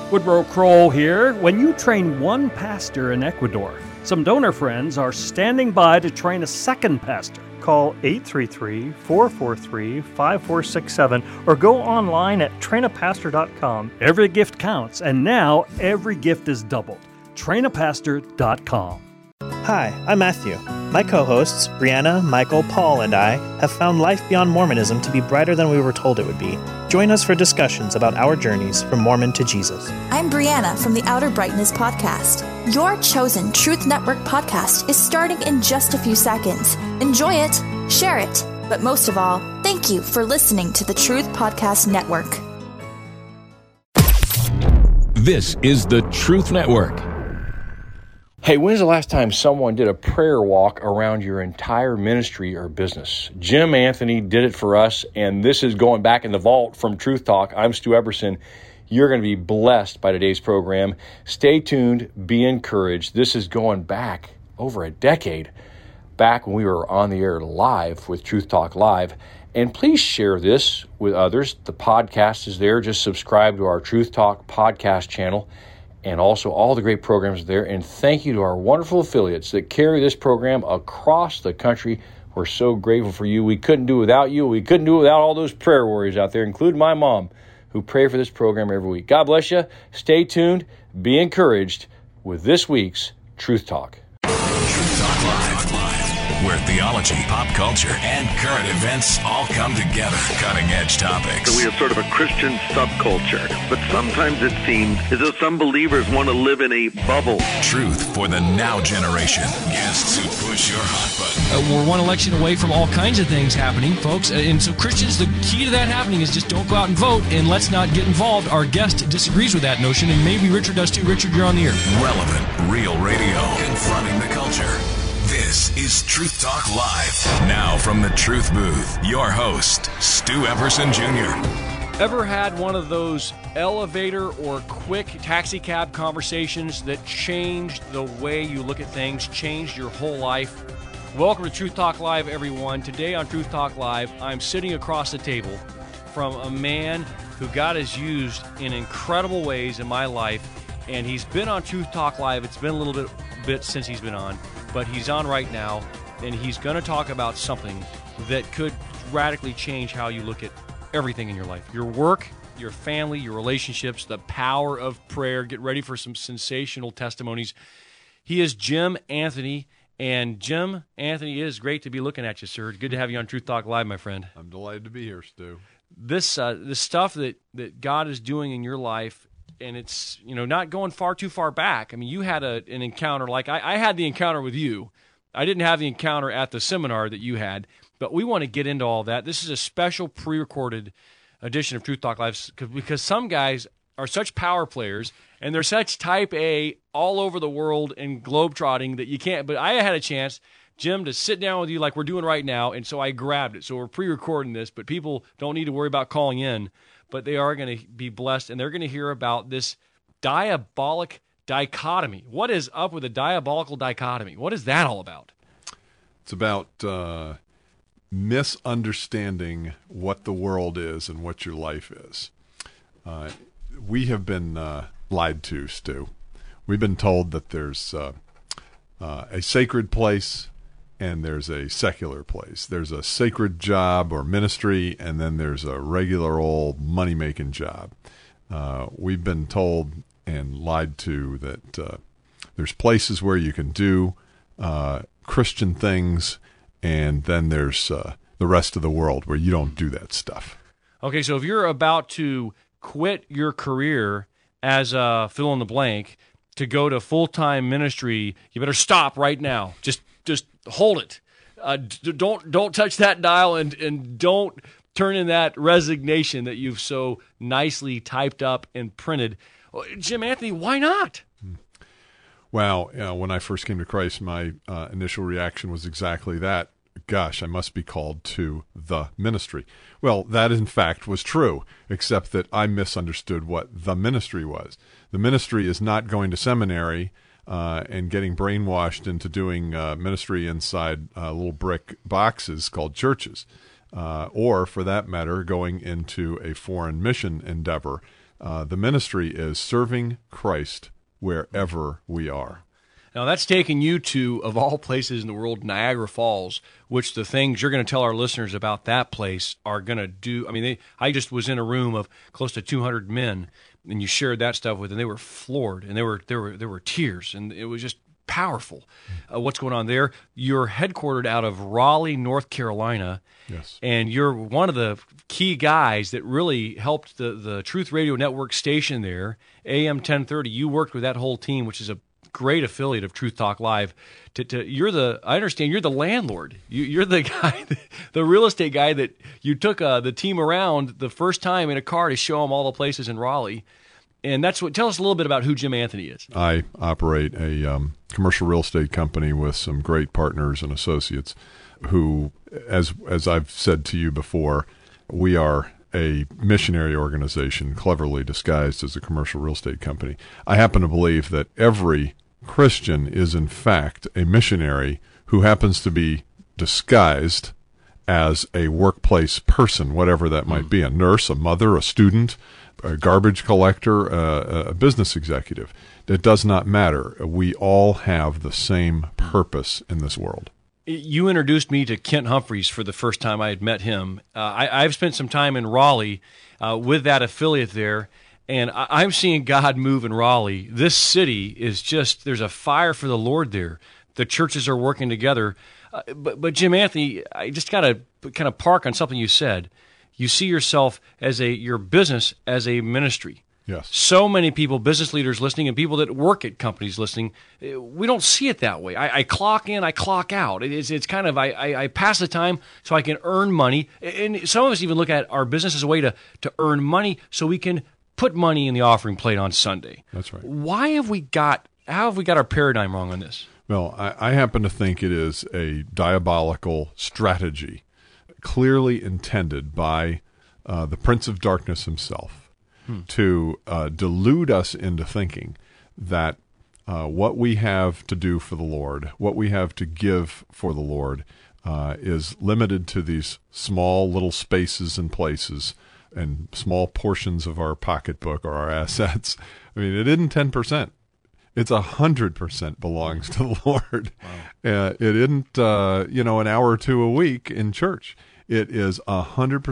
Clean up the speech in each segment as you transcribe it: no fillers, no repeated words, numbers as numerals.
Woodrow Kroll here. When you train one pastor in Ecuador, some donor friends are standing by to train a second pastor. Call 833-443-5467 or go online at trainapastor.com. Every gift counts, and now every gift is doubled. Trainapastor.com. Hi, I'm Matthew. My co-hosts, Brianna, Michael, Paul, and I have found life beyond Mormonism to be brighter than we were told it would be. Join us for discussions about our journeys from Mormon to Jesus. I'm Brianna from the Outer Brightness podcast. Your chosen Truth Network podcast is starting in just a few seconds. Enjoy it, share it, but most of all, thank you for listening to the Truth Podcast Network. This is the Truth Network. Hey, when's the last time someone did a prayer walk around your entire ministry or business? Jim Anthony did it for us, and this is going back in the vault from Truth Talk. I'm Stu Epperson. You're going to be blessed by today's program. Stay tuned, be encouraged. This is going back over a decade, back when we were on the air live with Truth Talk Live. And please share this with others. The podcast is there. Just subscribe to our Truth Talk podcast channel. And also all the great programs there. And thank you to our wonderful affiliates that carry this program across the country. We're so grateful for you. We couldn't do it without you. We couldn't do it without all those prayer warriors out there, including my mom, who pray for this program every week. God bless you. Stay tuned. Be encouraged with this week's Truth Talk. Truth Talk Live, where theology, pop culture, and current events all come together. Cutting-edge topics. So we have sort of a Christian subculture, but sometimes it seems as though some believers want to live in a bubble. Truth for the now generation. Guests who push your hot button. We're one election away from all kinds of things happening, folks. And so Christians, the key to that happening is just don't go out and vote, and let's not get involved. Our guest disagrees with that notion, and maybe Richard does too. Richard, you're on the air. Relevant, real radio. Confronting the culture. This is Truth Talk Live. Now from the Truth Booth, your host, Stu Epperson Jr. Ever had one of those elevator or quick taxi cab conversations that changed the way you look at things, changed your whole life? Welcome to Truth Talk Live, everyone. Today on Truth Talk Live, I'm sitting across the table from a man who God has used in incredible ways in my life, and he's been on Truth Talk Live. It's been a little bit since he's been on, but he's on right now, and he's going to talk about something that could radically change how you look at everything in your life. Your work, your family, your relationships, the power of prayer. Get ready for some sensational testimonies. He is Jim Anthony, and Jim Anthony, it is great to be looking at you, sir. Good to have you on Truth Talk Live, my friend. I'm delighted to be here, Stu. This stuff that God is doing in your life, and it's, not going too far back. I mean, you had an encounter like I had the encounter with you. I didn't have the encounter at the seminar that you had, but we want to get into all that. This is a special pre-recorded edition of Truth Talk Live because some guys are such power players and they're such type A all over the world and globetrotting that you can't. But I had a chance, Jim, to sit down with you like we're doing right now, and so I grabbed it. So we're pre-recording this, but people don't need to worry about calling in. But they are going to be blessed, and they're going to hear about this diabolic dichotomy. What is up with a diabolical dichotomy? What is that all about? It's about misunderstanding what the world is and what your life is. We have been lied to, Stu. We've been told that there's a sacred place and there's a secular place. There's a sacred job or ministry, and then there's a regular old money-making job. We've been told and lied to that there's places where you can do Christian things, and then there's the rest of the world where you don't do that stuff. Okay, so if you're about to quit your career as a fill-in-the-blank to go to full-time ministry, you better stop right now. Just hold it. Don't touch that dial, and don't turn in that resignation that you've so nicely typed up and printed. Jim Anthony, why not? Well, when I first came to Christ, my initial reaction was exactly that. Gosh, I must be called to the ministry. Well, that in fact was true, except that I misunderstood what the ministry was. The ministry is not going to seminary and getting brainwashed into doing ministry inside little brick boxes called churches, or for that matter, going into a foreign mission endeavor. The ministry is serving Christ wherever we are. Now, that's taken you to, of all places in the world, Niagara Falls, which the things you're going to tell our listeners about that place are going to do. I mean, I just was in a room of close to 200 men, and you shared that stuff with them. They were floored, and there were tears, and it was just powerful. What's going on there? You're headquartered out of Raleigh, North Carolina. Yes. And you're one of the key guys that really helped the Truth Radio Network station there, AM 1030. You worked with that whole team, which is a great affiliate of Truth Talk Live. I understand you're the landlord. You're the guy, the real estate guy that you took the team around the first time in a car to show them all the places in Raleigh. And tell us a little bit about who Jim Anthony is. I operate a commercial real estate company with some great partners and associates who, as I've said to you before, we are a missionary organization cleverly disguised as a commercial real estate company. I happen to believe that every Christian is in fact a missionary who happens to be disguised as a workplace person, whatever that might be, a nurse, a mother, a student, a garbage collector, a business executive. It does not matter. We all have the same purpose in this world. You introduced me to Kent Humphreys for the first time I had met him. I've spent some time in Raleigh with that affiliate there, and I'm seeing God move in Raleigh. This city is just, there's a fire for the Lord there. The churches are working together. But Jim Anthony, I just got to kind of park on something you said. You see yourself as your business as a ministry. Yes. So many people, business leaders listening, and people that work at companies listening, we don't see it that way. I clock in, I clock out. It's kind of, I pass the time so I can earn money. And some of us even look at our business as a way to earn money so we can put money in the offering plate on Sunday. That's right. How have we got our paradigm wrong on this? Well, I happen to think it is a diabolical strategy, clearly intended by the Prince of Darkness himself, to delude us into thinking that what we have to do for the Lord, what we have to give for the Lord, is limited to these small little spaces and places and small portions of our pocketbook or our assets. I mean, it isn't 10%. It's 100% belongs to the Lord. Wow. It isn't, an hour or two a week in church. It is 100%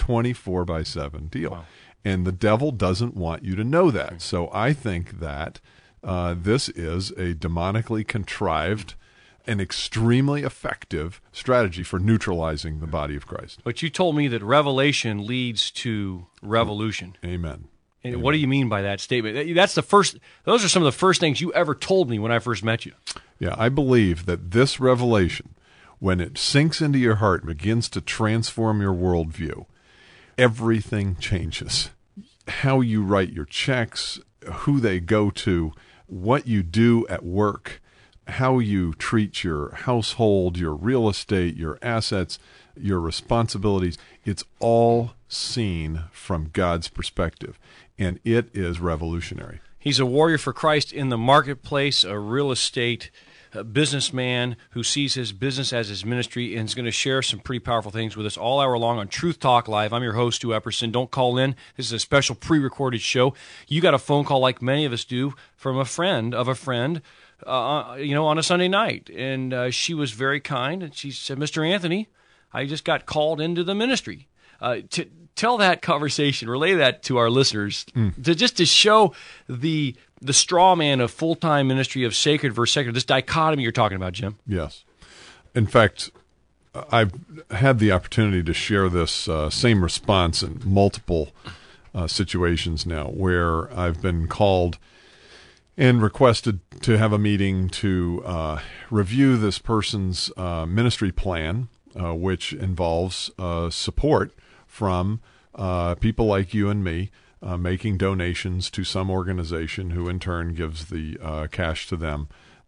24/7 deal. Wow. And the devil doesn't want you to know that. So I think that this is a demonically contrived and extremely effective strategy for neutralizing the body of Christ. But you told me that revelation leads to revolution. Amen. And what do you mean by that statement? Those are some of the first things you ever told me when I first met you. Yeah, I believe that this revelation, when it sinks into your heart and begins to transform your worldview, everything changes. How you write your checks, who they go to, what you do at work, how you treat your household, your real estate, your assets, your responsibilities. It's all seen from God's perspective, and it is revolutionary. He's a warrior for Christ in the marketplace, a real estate businessman who sees his business as his ministry, and is going to share some pretty powerful things with us all hour long on Truth Talk Live. I'm your host, Stu Epperson. Don't call in. This is a special pre-recorded show. You got a phone call like many of us do from a friend of a friend, on a Sunday night. And she was very kind, and she said, Mr. Anthony, I just got called into the ministry. To tell that conversation, relay that to our listeners, to show the straw man of full-time ministry of sacred versus secular, this dichotomy you're talking about, Jim. Yes. In fact, I've had the opportunity to share this same response in multiple situations now where I've been called and requested to have a meeting to review this person's ministry plan, which involves support from people like you and me, making donations to some organization who in turn gives the cash to them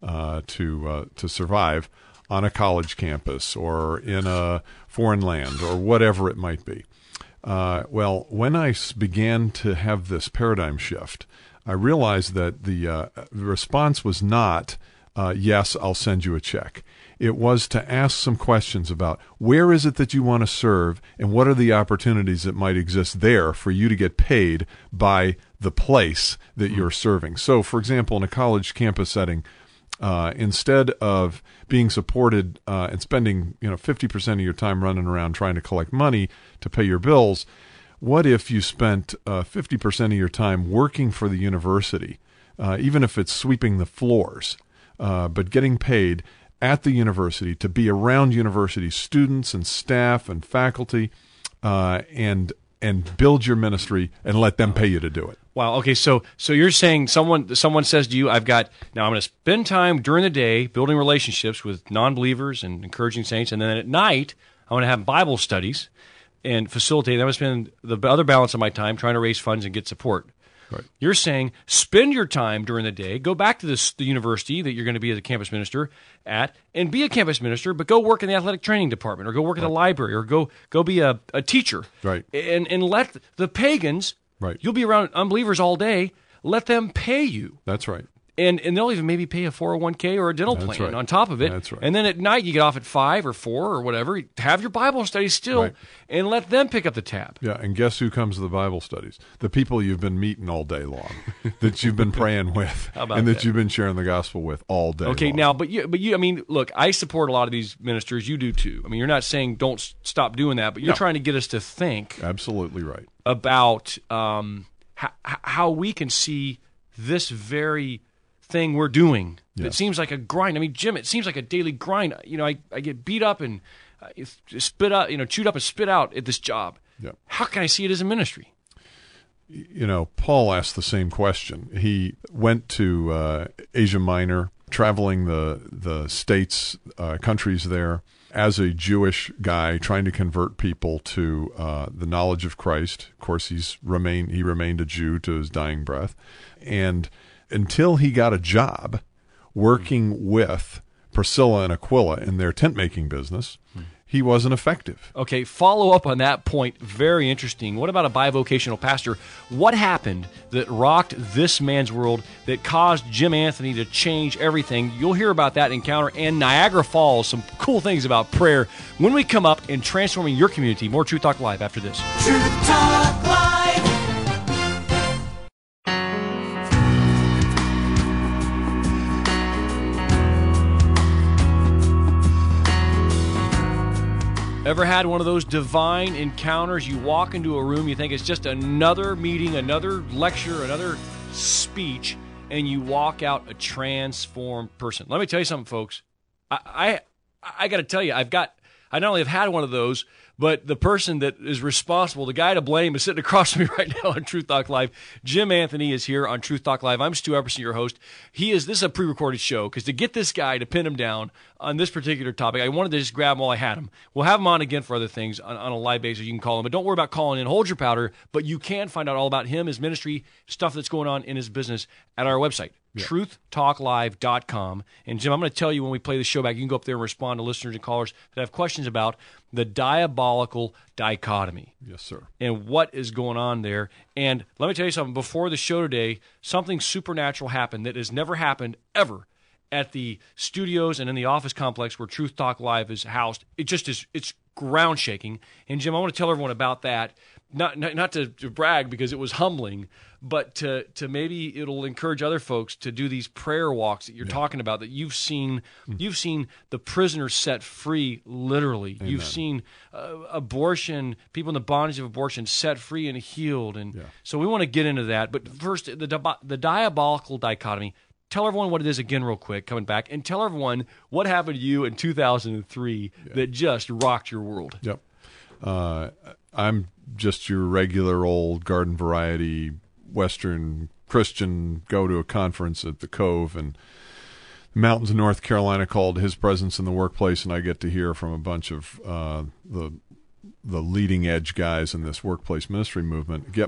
to survive on a college campus or in a foreign land or whatever it might be. Well, when I began to have this paradigm shift, I realized that the response was not yes, I'll send you a check. It was to ask some questions about where is it that you want to serve and what are the opportunities that might exist there for you to get paid by the place that you're serving. So, for example, in a college campus setting, instead of being supported and spending 50% of your time running around trying to collect money to pay your bills, what if you spent 50% of your time working for the university, even if it's sweeping the floors, but getting paid at the university to be around university students and staff and faculty, and build your ministry and let them pay you to do it. Wow. Okay. So you're saying someone says to you, I'm going to spend time during the day building relationships with non-believers and encouraging saints, and then at night I'm going to have Bible studies and facilitate. I'm going to spend the other balance of my time trying to raise funds and get support. Right. You're saying spend your time during the day, go back to the university that you're going to be as a campus minister at, and be a campus minister, but go work in the athletic training department, or go work at the library, or go be a teacher. Right. And let the pagans, right, you'll be around unbelievers all day, let them pay you. That's right. And they'll even maybe pay a 401k or a dental plan on top of it. That's right. And then at night you get off at 5 or 4 or whatever. Have your Bible study still, and let them pick up the tab. Yeah, and guess who comes to the Bible studies? The people you've been meeting all day long, that you've been praying with, and that you've been sharing the gospel with all day long. Okay, now, but you, I mean, look, I support a lot of these ministers. You do too. I mean, you're not saying don't stop doing that, but you're trying to get us to think. Absolutely right. About how we can see this very thing we're doing. It seems like a grind. I mean, Jim, it seems like a daily grind. I get beat up and spit out, chewed up and spit out at this job. Yeah. How can I see it as a ministry? Paul asked the same question. He went to Asia Minor, traveling the states, countries there, as a Jewish guy trying to convert people to the knowledge of Christ. Of course, he remained a Jew to his dying breath, and until he got a job working with Priscilla and Aquila in their tent-making business, he wasn't effective. Okay, follow up on that point. Very interesting. What about a bivocational pastor? What happened that rocked this man's world, that caused Jim Anthony to change everything? You'll hear about that encounter and Niagara Falls, some cool things about prayer, when we come up in Transforming Your Community. More Truth Talk Live after this. Truth Talk Live. Ever had one of those divine encounters? You walk into a room, you think it's just another meeting, another lecture, another speech, and you walk out a transformed person. Let me tell you something, folks. I got to tell you, I not only have had one of those, but the person that is responsible, the guy to blame, is sitting across from me right now on Truth Talk Live. Jim Anthony is here on Truth Talk Live. I'm Stu Epperson, your host. This is a pre-recorded show, because to get this guy to pin him down on this particular topic, I wanted to just grab him while I had him. We'll have him on again for other things on a live basis. You can call him, but don't worry about calling in. Hold your powder, but you can find out all about him, his ministry, stuff that's going on in his business at our website. TruthTalkLive.com. And Jim, I'm going to tell you when we play the show back, you can go up there and respond to listeners and callers that have questions about the diabolical dichotomy. Yes, sir. And what is going on there. And let me tell you something. Before the show today, something supernatural happened that has never happened ever at the studios and in the office complex where Truth Talk Live is housed. It just is, it's ground shaking. And Jim, I want to tell everyone about that. Not to brag, because it was humbling, but to maybe it'll encourage other folks to do these prayer walks that you're talking about, that you've seen the prisoners set free, literally. Amen. You've seen abortion, people in the bondage of abortion set free and healed. And so we want to get into that. But first, the diabolical dichotomy. Tell everyone what it is again real quick, coming back, and tell everyone what happened to you in 2003 that just rocked your world. Yep. I'm just your regular old garden variety Western Christian, go to a conference at the Cove and the mountains of North Carolina called His Presence in the Workplace, and I get to hear from a bunch of the leading edge guys in this workplace ministry movement get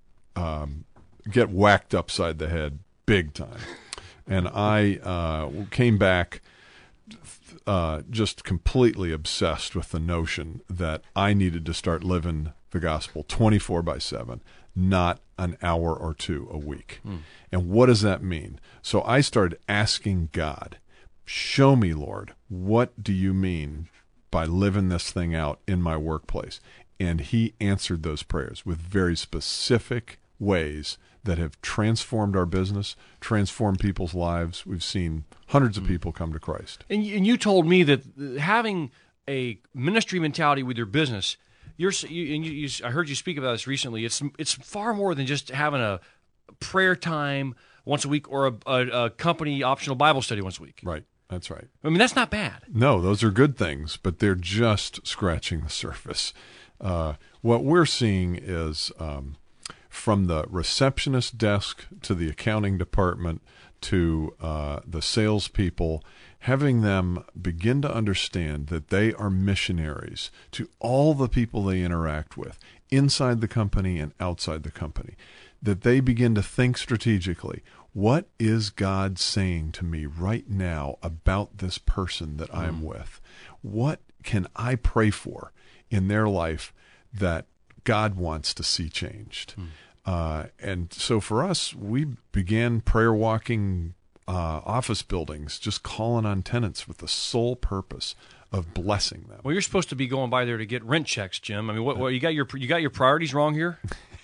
whacked upside the head big time. And I came back just completely obsessed with the notion that I needed to start living the gospel 24/7, not an hour or two a week. And what does that mean? So I started asking God, show me, Lord, what do you mean by living this thing out in my workplace? And he answered those prayers with very specific ways that have transformed our business, transformed people's lives. We've seen hundreds of people come to Christ. And you told me that having a ministry mentality with your business, I heard you speak about this recently. It's far more than just having a prayer time once a week or a company optional Bible study once a week. Right. That's right. I mean, that's not bad. No, those are good things, but they're just scratching the surface. What we're seeing is from the receptionist desk to the accounting department to the salespeople, having them begin to understand that they are missionaries to all the people they interact with, inside the company and outside the company, that they begin to think strategically, what is God saying to me right now about this person that I am with? What can I pray for in their life that God wants to see changed? And so for us, we began prayer walking office buildings, just calling on tenants with the sole purpose of blessing them. Well, you're supposed to be going by there to get rent checks, Jim. I mean, what you got your priorities wrong here?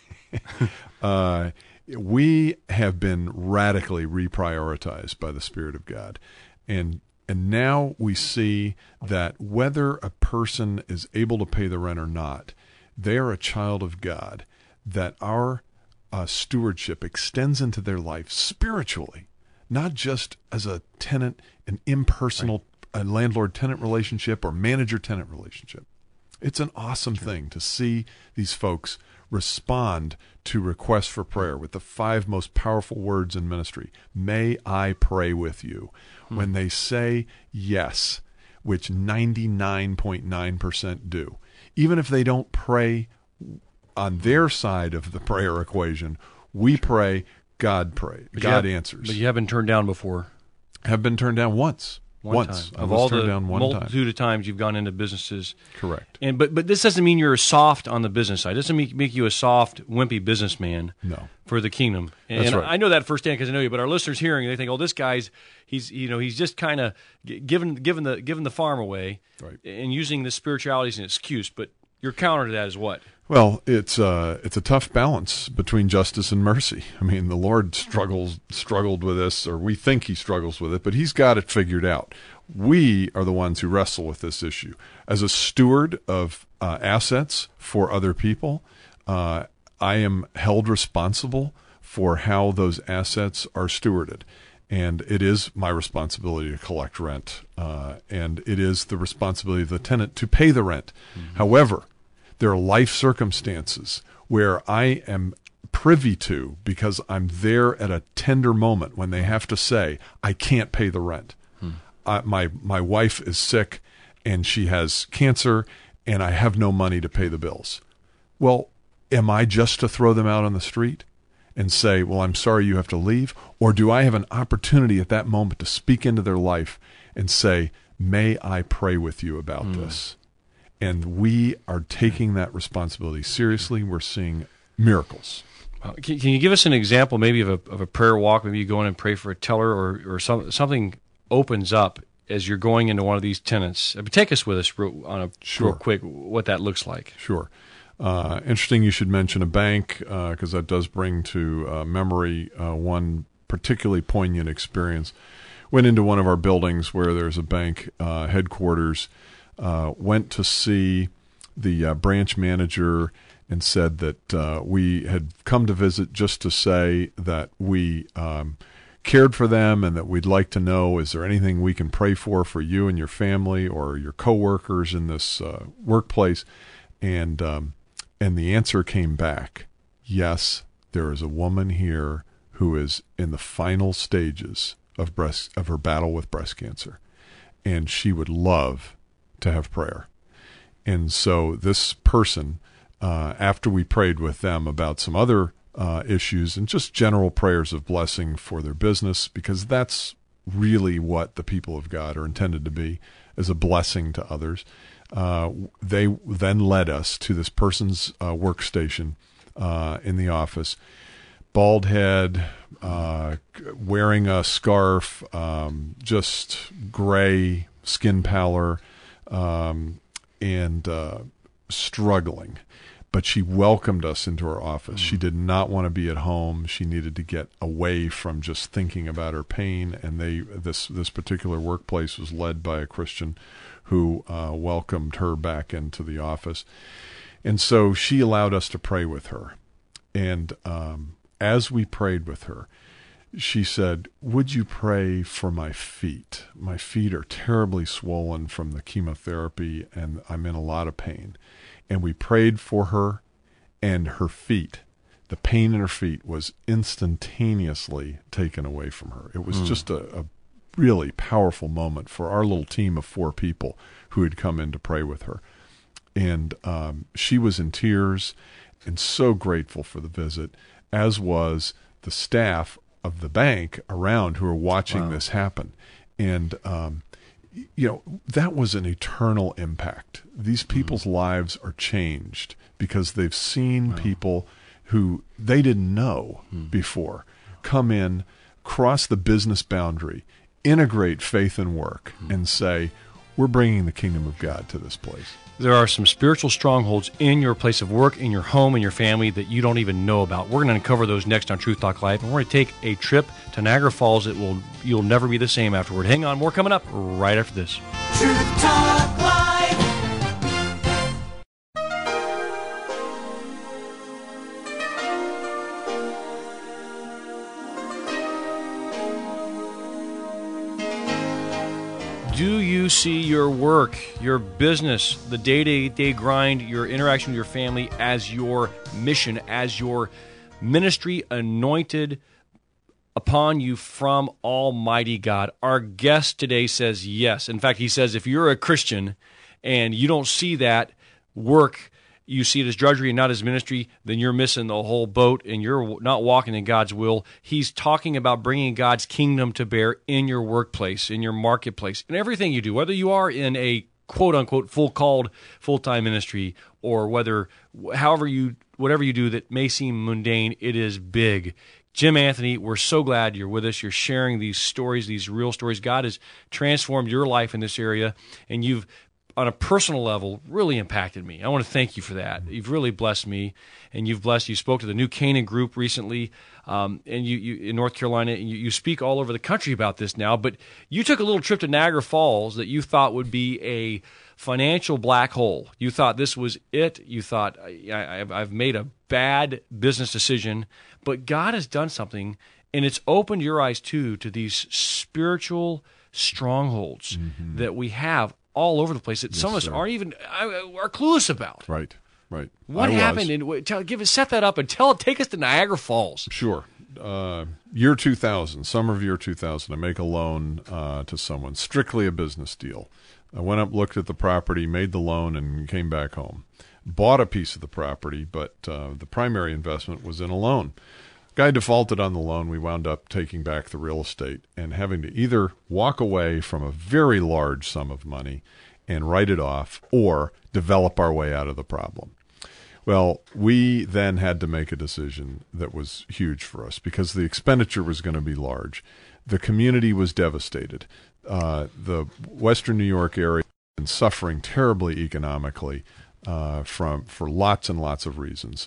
We have been radically reprioritized by the Spirit of God. And now we see that whether a person is able to pay the rent or not, they are a child of God, that our stewardship extends into their life spiritually, not just as a tenant, an impersonal landlord-tenant relationship or manager-tenant relationship. It's an awesome thing to see these folks respond to requests for prayer with the 5 most powerful words in ministry. May I pray with you? When they say yes, which 99.9% do, even if they don't pray on their side of the prayer equation, we pray, God answers. But you have been turned down before. Have been turned down once. Once. Of all the multitude of times you've gone into businesses. Correct. And but this doesn't mean you're soft on the business side. It doesn't make you a soft, wimpy businessman. No. For the kingdom. And That's right. I know that firsthand because I know you. But our listeners hearing, they think, "Oh, this guy's he's just kind of giving the farm away, right, and using the spirituality as an excuse." But your counter to that is what? Well, it's a tough balance between justice and mercy. I mean, the Lord struggled with this, or we think he struggles with it, but he's got it figured out. We are the ones who wrestle with this issue. As a steward of assets for other people, I am held responsible for how those assets are stewarded. And it is my responsibility to collect rent, and it is the responsibility of the tenant to pay the rent. Mm-hmm. However, there are life circumstances where I am privy to, because I'm there at a tender moment when they have to say, I can't pay the rent. My wife is sick and she has cancer and I have no money to pay the bills. Well, am I just to throw them out on the street and say, well, I'm sorry you have to leave? Or do I have an opportunity at that moment to speak into their life and say, may I pray with you about this? And we are taking that responsibility seriously. We're seeing miracles. Can you give us an example maybe of a prayer walk? Maybe you go in and pray for a teller or something opens up as you're going into one of these tenants. Take us with us real quick what that looks like. Sure. Interesting you should mention a bank because that does bring to memory one particularly poignant experience. Went into one of our buildings where there's a bank headquarters, went to see the branch manager and said that we had come to visit just to say that we cared for them and that we'd like to know, is there anything we can pray for you and your family or your coworkers in this workplace? And the answer came back, yes, there is a woman here who is in the final stages of her battle with breast cancer, and she would love to have prayer. And so this person, after we prayed with them about some other issues and just general prayers of blessing for their business, because that's really what the people of God are intended to be, as a blessing to others. They then led us to this person's workstation in the office. Bald head, wearing a scarf, just gray skin pallor, and struggling. But she welcomed us into her office. She did not want to be at home. She needed to get away from just thinking about her pain. And this particular workplace was led by a Christian who welcomed her back into the office. And so she allowed us to pray with her. And as we prayed with her, she said, "Would you pray for my feet? My feet are terribly swollen from the chemotherapy, and I'm in a lot of pain." And we prayed for her, and her feet, the pain in her feet was instantaneously taken away from her. It was just a really powerful moment for our little team of 4 people who had come in to pray with her. And she was in tears and so grateful for the visit, as was the staff of the bank around who were watching this happen. And that was an eternal impact. These people's lives are changed because they've seen people who they didn't know before come in, cross the business boundary, integrate faith and work, and say, we're bringing the kingdom of God to this place. There are some spiritual strongholds in your place of work, in your home, in your family that you don't even know about. We're going to uncover those next on Truth Talk Live, and we're going to take a trip to Niagara Falls. You'll never be the same afterward. Hang on, more coming up right after this. Truth Talk Live. Do you see your work, your business, the day-to-day grind, your interaction with your family as your mission, as your ministry anointed upon you from Almighty God? Our guest today says yes. In fact, he says if you're a Christian and you don't see that work, you see it as drudgery and not as ministry, then you're missing the whole boat and you're not walking in God's will. He's talking about bringing God's kingdom to bear in your workplace, in your marketplace, in everything you do, whether you are in a quote-unquote full-time ministry or whatever you do that may seem mundane, it is big. Jim Anthony, we're so glad you're with us. You're sharing these stories, these real stories. God has transformed your life in this area, and you've, on a personal level, really impacted me. I want to thank you for that. You've really blessed me, and you spoke to the New Canaan group recently, and you in North Carolina, and you speak all over the country about this now, but you took a little trip to Niagara Falls that you thought would be a financial black hole. You thought this was it. You thought, I've made a bad business decision, but God has done something, and it's opened your eyes, too, to these spiritual strongholds that we have all over the place that some of us aren't even are clueless about. Right. What happened? And set that up and take us to Niagara Falls. Sure. Year 2000, summer of year 2000, I make a loan to someone, strictly a business deal. I went up, looked at the property, made the loan, and came back home. Bought a piece of the property, but the primary investment was in a loan. Guy defaulted on the loan. We wound up taking back the real estate and having to either walk away from a very large sum of money and write it off or develop our way out of the problem. Well, we then had to make a decision that was huge for us because the expenditure was going to be large. The community was devastated. The Western New York area has been suffering terribly economically for lots and lots of reasons.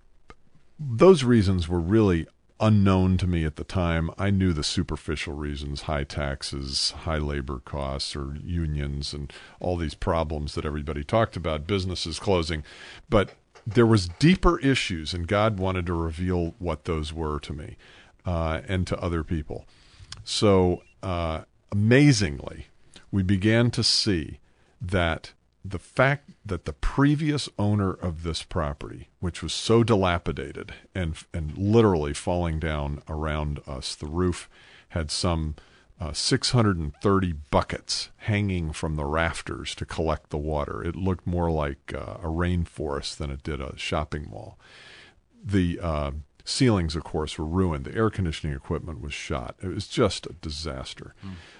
Those reasons were really unknown to me at the time. I knew the superficial reasons, high taxes, high labor costs, or unions, and all these problems that everybody talked about, businesses closing. But there was deeper issues, and God wanted to reveal what those were to me and to other people. So amazingly, we began to see that the fact that the previous owner of this property, which was so dilapidated and literally falling down around us, the roof had some 630 buckets hanging from the rafters to collect the water. It looked more like a rainforest than it did a shopping mall. The ceilings, of course, were ruined. The air conditioning equipment was shot. It was just a disaster.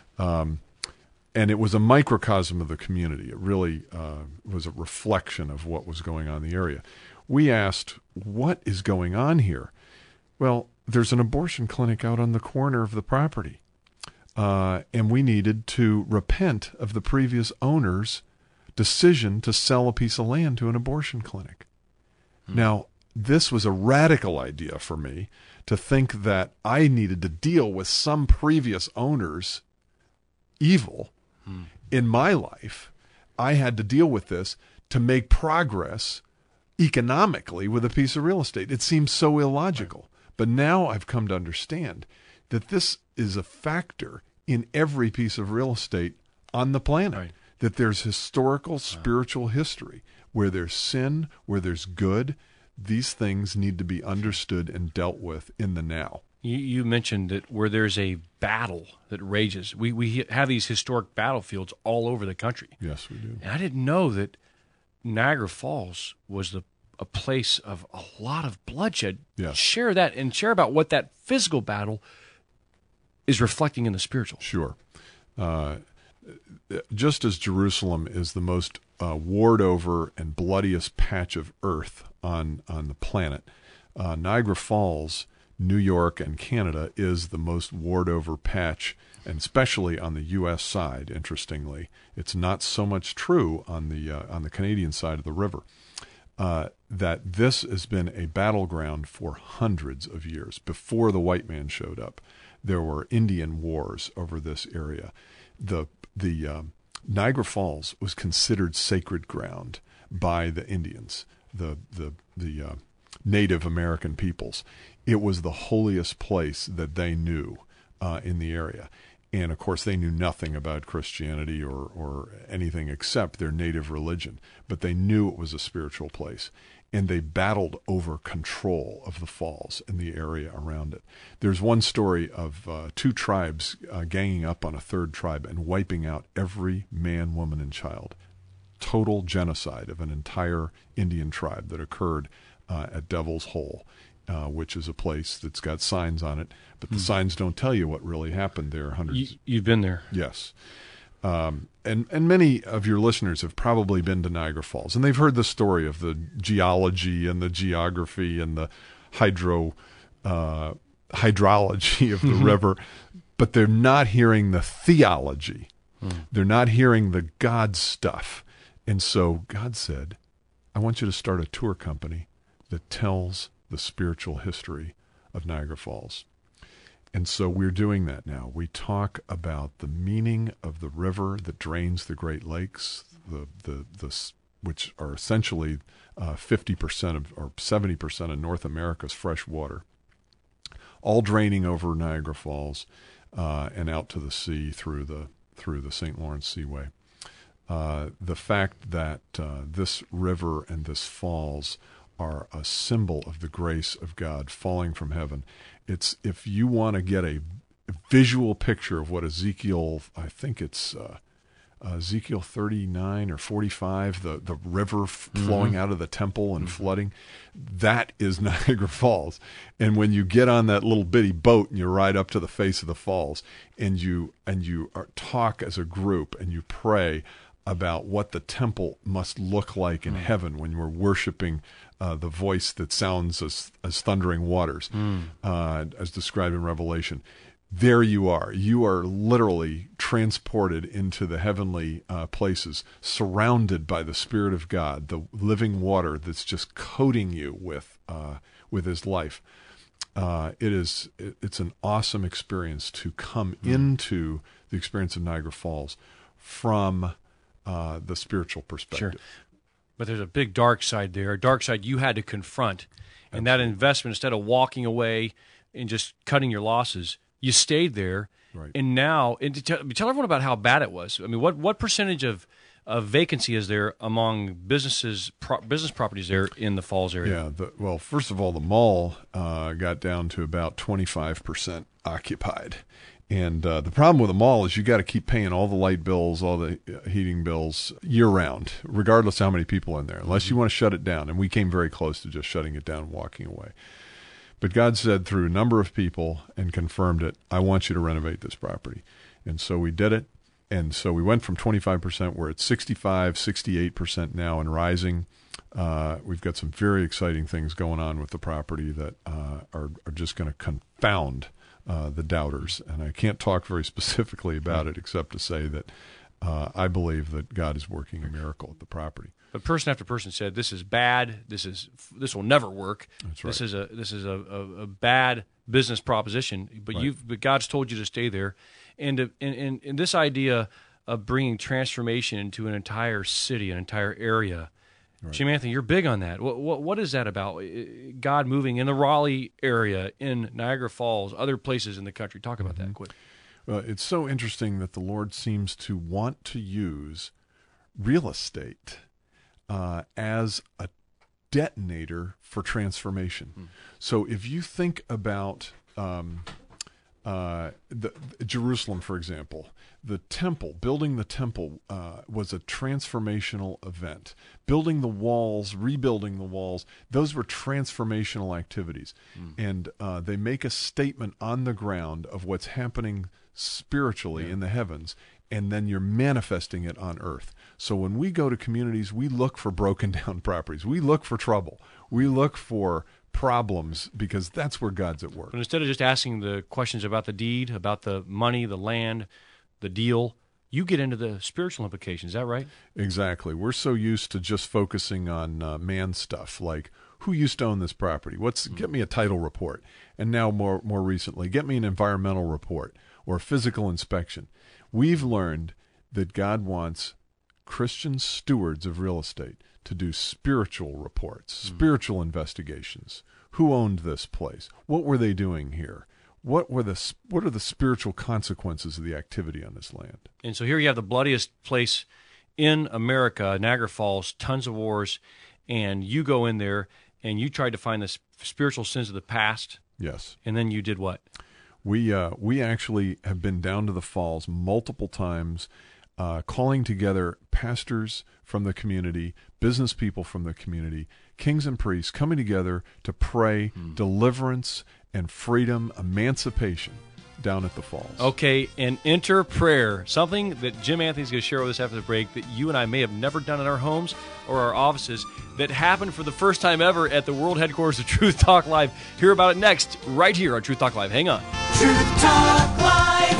And it was a microcosm of the community. It really was a reflection of what was going on in the area. We asked, what is going on here? Well, there's an abortion clinic out on the corner of the property. And we needed to repent of the previous owner's decision to sell a piece of land to an abortion clinic. Now, this was a radical idea for me, to think that I needed to deal with some previous owner's evil in my life. I had to deal with this to make progress economically with a piece of real estate. It seems so illogical. But now I've come to understand that this is a factor in every piece of real estate on the planet, that there's historical, spiritual history. Where there's sin, where there's good, these things need to be understood and dealt with in the now. You mentioned that where there's a battle that rages, we have these historic battlefields all over the country. Yes, we do. And I didn't know that Niagara Falls was a place of a lot of bloodshed. Yes. Share that and share about what that physical battle is reflecting in the spiritual. Sure. Just as Jerusalem is the most warred over and bloodiest patch of earth on the planet, Niagara Falls, New York, and Canada is the most warred over patch, and especially on the U.S. side. Interestingly, it's not so much true on the Canadian side of the river. That this has been a battleground for hundreds of years. Before the white man showed up, there were Indian wars over this area. The Niagara Falls was considered sacred ground by the Indians, the Native American peoples. It was the holiest place that they knew in the area. And, of course, they knew nothing about Christianity or anything except their native religion. But they knew it was a spiritual place. And they battled over control of the falls and the area around it. There's one story of two tribes ganging up on a third tribe and wiping out every man, woman, and child. Total genocide of an entire Indian tribe that occurred at Devil's Hole, which is a place that's got signs on it, but the signs don't tell you what really happened there. You've been there. Yes. And many of your listeners have probably been to Niagara Falls, and they've heard the story of the geology and the geography and the hydrology of the river, but they're not hearing the theology. They're not hearing the God stuff. And so God said, I want you to start a tour company that tells the spiritual history of Niagara Falls. And so we're doing that now. We talk about the meaning of the river that drains the Great Lakes, which are essentially 50% of or 70% of North America's fresh water, all draining over Niagara Falls and out to the sea through the St. Lawrence Seaway. The fact that this river and this falls are a symbol of the grace of God falling from heaven. It's, if you want to get a visual picture of what Ezekiel, I think it's Ezekiel 39 or 45, the river flowing out of the temple and flooding, that is Niagara Falls. And when you get on that little bitty boat and you ride up to the face of the falls and you talk as a group and you pray about what the temple must look like in heaven when we're worshiping the voice that sounds as thundering waters, as described in Revelation. There you are. You are literally transported into the heavenly places, surrounded by the Spirit of God, the living water that's just coating you with His life. It's an awesome experience to come into the experience of Niagara Falls from the spiritual perspective. Sure. But there's a big dark side there, a dark side you had to confront. And that investment, instead of walking away and just cutting your losses, you stayed there. Right. And now, tell everyone about how bad it was. I mean, what percentage of vacancy is there among business properties there in the Falls area? Yeah. Well, first of all, the mall got down to about 25% occupied. And the problem with the mall is you got to keep paying all the light bills, all the heating bills year round, regardless of how many people are in there, unless you want to shut it down. And we came very close to just shutting it down and walking away. But God said through a number of people and confirmed it, I want you to renovate this property. And so we did it. And so we went from 25%, we're at 65, 68% now and rising. We've got some very exciting things going on with the property that are just going to confound the doubters. And I can't talk very specifically about it except to say that I believe that God is working a miracle at the property. But person after person said, "This is bad. This will never work. That's right. This is a bad business proposition." But Right. but God's told you to stay there, and this idea of bringing transformation into an entire city, an entire area. Right. Jim Anthony, you're big on that. What is that about? God moving in the Raleigh area, in Niagara Falls, other places in the country. Talk about that quick. Well, it's so interesting that the Lord seems to want to use real estate as a detonator for transformation. So if you think about Jerusalem, for example, the temple, building the temple was a transformational event. Building the walls, rebuilding the walls, those were transformational activities. And they make a statement on the ground of what's happening spiritually in the heavens, and then you're manifesting it on earth. So when we go to communities, we look for broken down properties. We look for trouble. We look for problems because that's where God's at work. But instead of just asking the questions about the deed, about the money, the land, the deal, you get into the spiritual implications. Is that right? Exactly. We're so used to just focusing on man stuff, like who used to own this property. Get me a title report, and now more recently, get me an environmental report or physical inspection. We've learned that God wants Christian stewards of real estate to do spiritual reports, spiritual investigations. Who owned this place? What were they doing here? What are the spiritual consequences of the activity on this land? And so here you have the bloodiest place in America, Niagara Falls, tons of wars, and you go in there and you tried to find the spiritual sins of the past. Yes. And then you did what? We actually have been down to the falls multiple times, calling together pastors from the community, business people from the community, kings and priests coming together to pray deliverance and freedom, emancipation down at the falls. Okay, and enter prayer, something that Jim Anthony's going to share with us after the break that you and I may have never done in our homes or our offices, that happened for the first time ever at the world headquarters of Truth Talk Live. Hear about it next, right here on Truth Talk Live. Hang on. Truth Talk Live.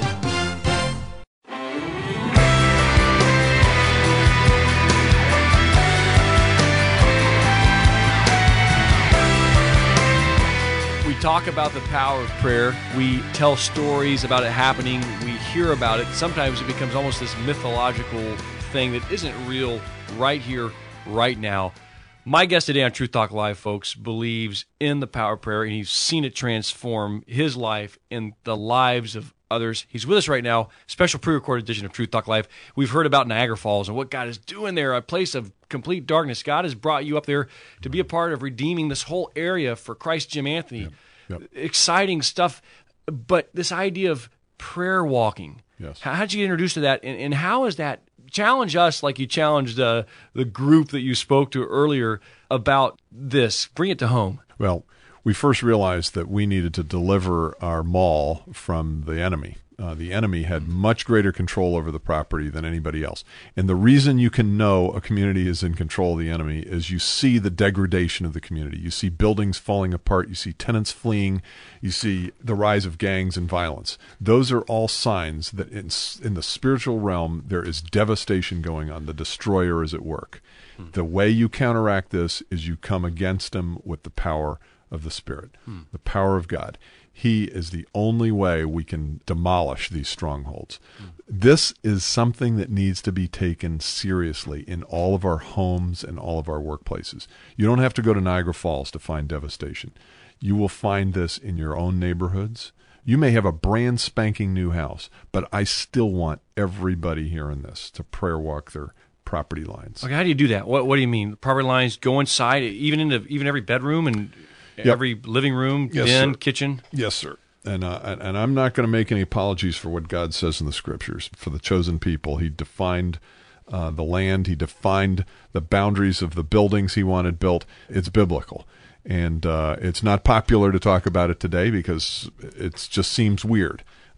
We talk about the power of prayer. We tell stories about it happening. We hear about it. Sometimes it becomes almost this mythological thing that isn't real right here, right now. My guest today on Truth Talk Live, folks, believes in the power of prayer, and he's seen it transform his life and the lives of others. He's with us right now, special pre-recorded edition of Truth Talk Live. We've heard about Niagara Falls and what God is doing there, a place of complete darkness. God has brought you up there to be a part of redeeming this whole area for Christ Jim Anthony. Yep. Exciting stuff, but this idea of prayer walking, Yes. how did you get introduced to that, and how is that challenge us like you challenged the group that you spoke to earlier about this? Bring it to home. Well, we first realized that we needed to deliver our mall from the enemy. The enemy had much greater control over the property than anybody else. And the reason you can know a community is in control of the enemy is you see the degradation of the community. You see buildings falling apart. You see tenants fleeing. You see the rise of gangs and violence. Those are all signs that in the spiritual realm, there is devastation going on. The destroyer is at work. The way you counteract this is you come against him with the power of the Spirit, the power of God. He is the only way we can demolish these strongholds. This is something that needs to be taken seriously in all of our homes and all of our workplaces. You don't have to go to Niagara Falls to find devastation. You will find this in your own neighborhoods. You may have a brand spanking new house, but I still want everybody hearing this to prayer walk their property lines. Okay, how do you do that? What do you mean? Property lines go inside, even every bedroom and every living room, den, kitchen? Yes, sir. And I'm not going to make any apologies for what God says in the Scriptures. For the chosen people, He defined the land. He defined the boundaries of the buildings He wanted built. It's biblical. And it's not popular to talk about it today because it just seems weird.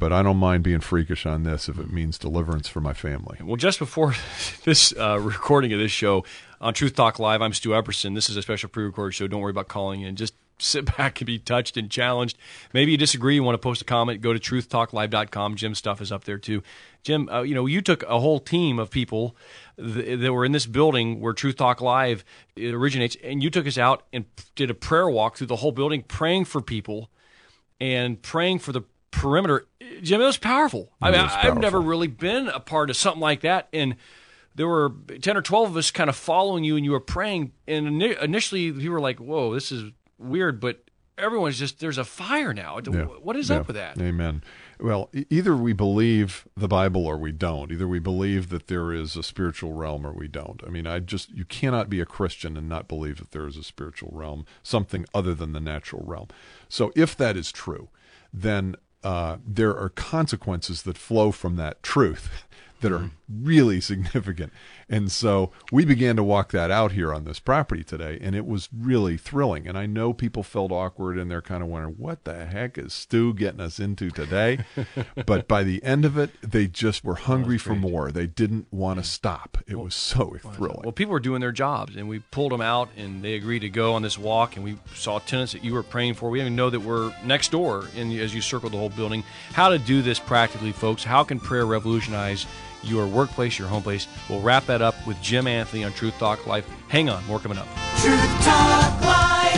but I don't mind being freakish on this if it means deliverance for my family. Well, just before this recording of this show on Truth Talk Live, I'm Stu Epperson. This is a special pre-recorded show. Don't worry about calling in. Just sit back and be touched and challenged. Maybe you disagree, you want to post a comment, go to truthtalklive.com. Jim's stuff is up there too. Jim, you took a whole team of people that were in this building where Truth Talk Live originates, and you took us out and did a prayer walk through the whole building, praying for people and praying for the perimeter. Jim, it was powerful. I've never really been a part of something like that, and there were 10 or 12 of us kind of following you, and you were praying, and initially you were like, whoa, this is weird, but everyone's just, there's a fire now. What is up with that? Amen. Well, either we believe the Bible or we don't. Either we believe that there is a spiritual realm or we don't. I mean, you cannot be a Christian and not believe that there is a spiritual realm, something other than the natural realm. So if that is true, then there are consequences that flow from that truth that are really significant. And so we began to walk that out here on this property today, and it was really thrilling. And I know people felt awkward, and they're kind of wondering, what the heck is Stu getting us into today? But by the end of it, they just were hungry for more. They didn't want to stop. It was so thrilling. Well, people were doing their jobs, and we pulled them out, and they agreed to go on this walk, and we saw tenants that you were praying for. We didn't even know that we're next door as you circled the whole building. How to do this practically, folks. How can prayer revolutionize your workplace, your home place? We'll wrap that up with Jim Anthony on Truth Talk Live. Hang on, more coming up. Truth Talk Live.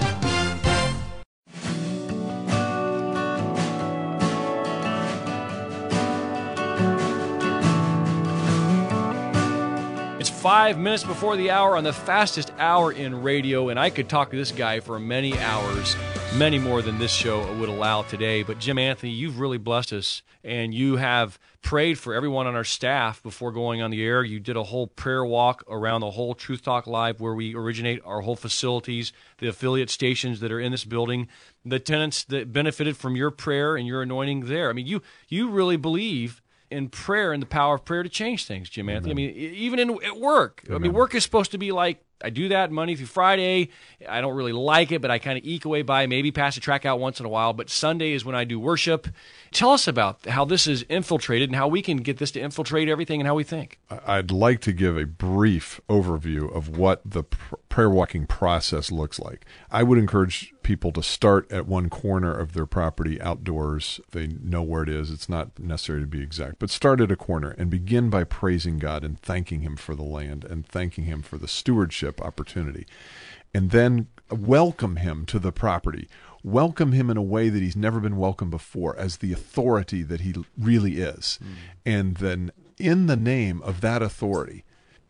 It's 5 minutes before the hour on the fastest hour in radio, and I could talk to this guy for many hours, many more than this show would allow today. But Jim Anthony, you've really blessed us, and you have prayed for everyone on our staff before going on the air. You did a whole prayer walk around the whole Truth Talk Live where we originate, our whole facilities, the affiliate stations that are in this building, the tenants that benefited from your prayer and your anointing there. I mean, you really believe in prayer and the power of prayer to change things, Jim Anthony. Amen. I mean, even at work. Amen. I mean, work is supposed to be like, I do that Monday through Friday. I don't really like it, but I kind of eke away by, maybe pass a track out once in a while. But Sunday is when I do worship. Tell us about how this is infiltrated and how we can get this to infiltrate everything and how we think. I'd like to give a brief overview of what the prayer walking process looks like. I would encourage people to start at one corner of their property outdoors. They know where it is. It's not necessary to be exact, but start at a corner and begin by praising God and thanking Him for the land and thanking Him for the stewardship opportunity. And then welcome Him to the property. Welcome Him in a way that He's never been welcomed before, as the authority that He really is. And then in the name of that authority,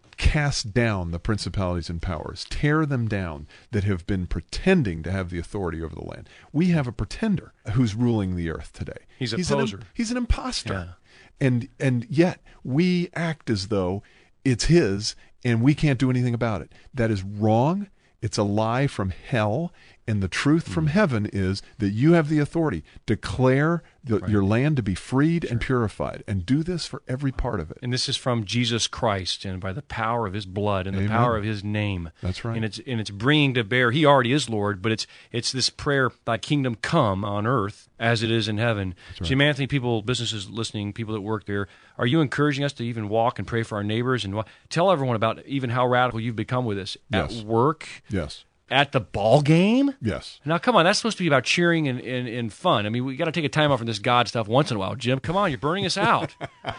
cast down the principalities and powers, tear them down that have been pretending to have the authority over the land. We have a pretender who's ruling the earth today. He's a poser. He's an imposter. Yeah. And yet we act as though it's his and we can't do anything about it. That is wrong. It's a lie from hell. And the truth from heaven is that you have the authority. Declare your land to be freed and purified, and do this for every part of it. And this is from Jesus Christ, and by the power of His blood and the power of His name. That's right. And it's bringing to bear. He already is Lord, but it's this prayer: Thy kingdom come on earth as it is in heaven. Right. Jim Anthony, people, businesses listening, people that work there, are you encouraging us to even walk and pray for our neighbors? And tell everyone about even how radical you've become with this at work. Yes. At the ball game? Yes. Now, come on, that's supposed to be about cheering and fun. I mean, we got to take a time off from this God stuff once in a while. Jim, come on, you're burning us out.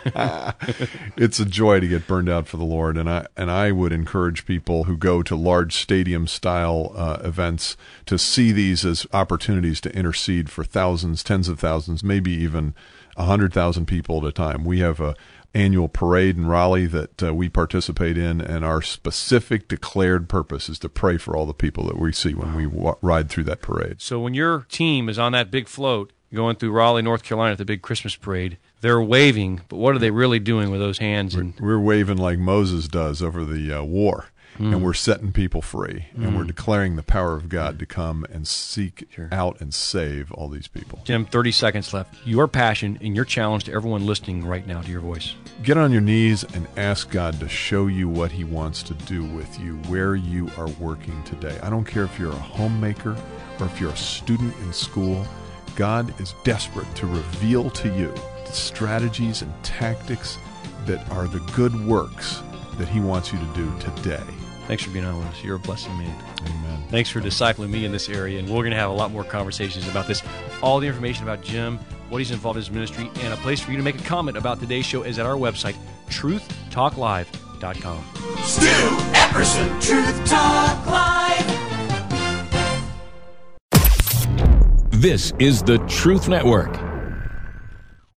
It's a joy to get burned out for the Lord, and I would encourage people who go to large stadium-style events to see these as opportunities to intercede for thousands, tens of thousands, maybe even 100,000 people at a time. We have a annual parade in Raleigh that we participate in, and our specific declared purpose is to pray for all the people that we see when we ride through that parade. So when your team is on that big float going through Raleigh, North Carolina at the big Christmas parade, they're waving, but what are they really doing with those hands? We're waving like Moses does over the war. And we're setting people free, and we're declaring the power of God to come and seek out and save all these people. Jim, 30 seconds left. Your passion and your challenge to everyone listening right now to your voice. Get on your knees and ask God to show you what He wants to do with you, where you are working today. I don't care if you're a homemaker or if you're a student in school. God is desperate to reveal to you the strategies and tactics that are the good works that he wants you to do today. Thanks for being on with us. You're a blessing, man. Amen. Thanks for discipling me in this area, and we're going to have a lot more conversations about this. All the information about Jim, what he's involved in his ministry, and a place for you to make a comment about today's show is at our website, truthtalklive.com. Stu Epperson, Truth Talk Live. This is the Truth Network.